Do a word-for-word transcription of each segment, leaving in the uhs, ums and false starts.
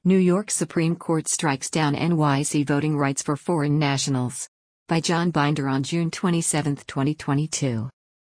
New York Supreme Court strikes down N Y C voting rights for foreign nationals. By John Binder on June twenty-seventh, twenty twenty-two.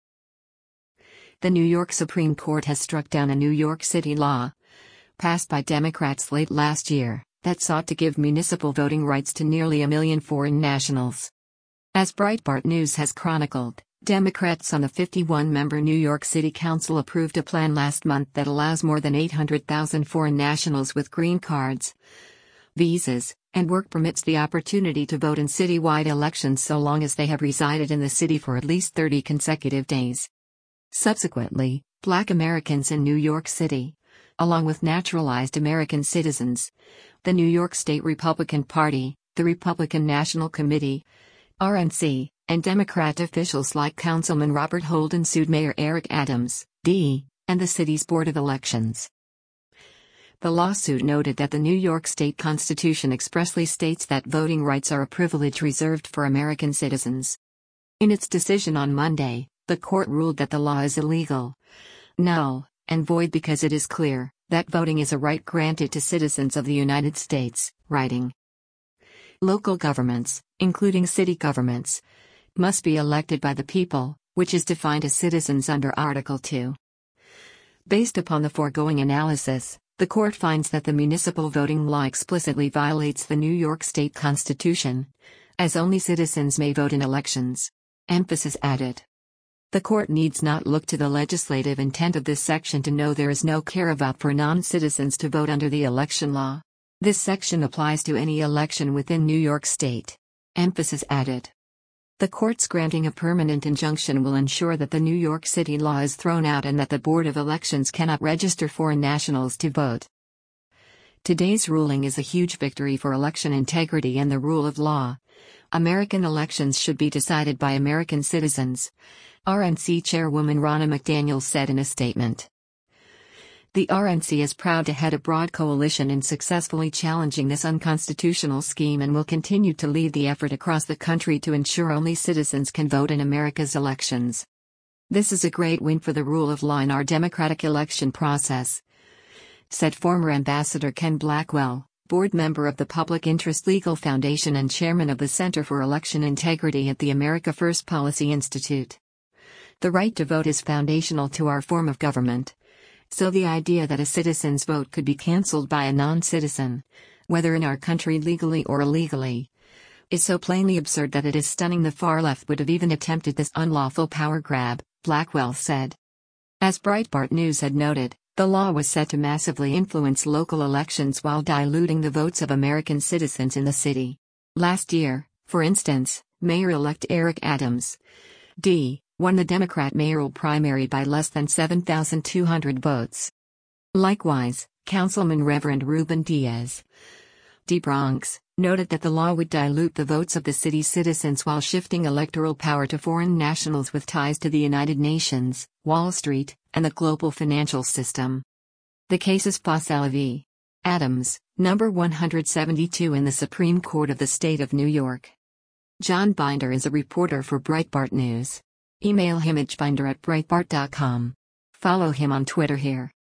The New York Supreme Court has struck down a New York City law, passed by Democrats late last year, that sought to give municipal voting rights to nearly a million foreign nationals. As Breitbart News has chronicled, Democrats on the fifty-one member New York City Council approved a plan last month that allows more than eight hundred thousand foreign nationals with green cards, visas, and work permits the opportunity to vote in citywide elections so long as they have resided in the city for at least thirty consecutive days. Subsequently, Black Americans in New York City, along with naturalized American citizens, the New York State Republican Party, the Republican National Committee, R N C, and Democrat officials like Councilman Robert Holden sued Mayor Eric Adams, D, and the city's Board of Elections. The lawsuit noted that the New York State Constitution expressly states that voting rights are a privilege reserved for American citizens. In its decision on Monday, the court ruled that the law is illegal, null, and void because it is clear that voting is a right granted to citizens of the United States, writing, "Local governments, including city governments, must be elected by the people, which is defined as citizens under Article two. Based upon the foregoing analysis, the court finds that the municipal voting law explicitly violates the New York State Constitution, as only citizens may vote in elections." Emphasis added. The court needs not look to the legislative intent of this section to know there is no carve-out for non-citizens to vote under the election law. This section applies to any election within New York State. Emphasis added. The court's granting a permanent injunction will ensure that the New York City law is thrown out and that the Board of Elections cannot register foreign nationals to vote. Today's ruling is a huge victory for election integrity and the rule of law. American elections should be decided by American citizens, R N C Chairwoman Ronna McDaniel said in a statement. The R N C is proud to head a broad coalition in successfully challenging this unconstitutional scheme and will continue to lead the effort across the country to ensure only citizens can vote in America's elections. This is a great win for the rule of law in our democratic election process, said former Ambassador Ken Blackwell, board member of the Public Interest Legal Foundation and chairman of the Center for Election Integrity at the America First Policy Institute. The right to vote is foundational to our form of government. So the idea that a citizen's vote could be cancelled by a non-citizen, whether in our country legally or illegally, is so plainly absurd that it is stunning the far left would have even attempted this unlawful power grab, Blackwell said. As Breitbart News had noted, the law was set to massively influence local elections while diluting the votes of American citizens in the city. Last year, for instance, Mayor-elect Eric Adams, D, won the Democrat mayoral primary by less than seven thousand two hundred votes. Likewise, Councilman Reverend Ruben Diaz, D. Bronx, noted that the law would dilute the votes of the city's citizens while shifting electoral power to foreign nationals with ties to the United Nations, Wall Street, and the global financial system. The case is Pasella v. Adams, number one hundred seventy-two in the Supreme Court of the State of New York. John Binder is a reporter for Breitbart News. Email him at binder at breitbart dot com. Follow him on Twitter here.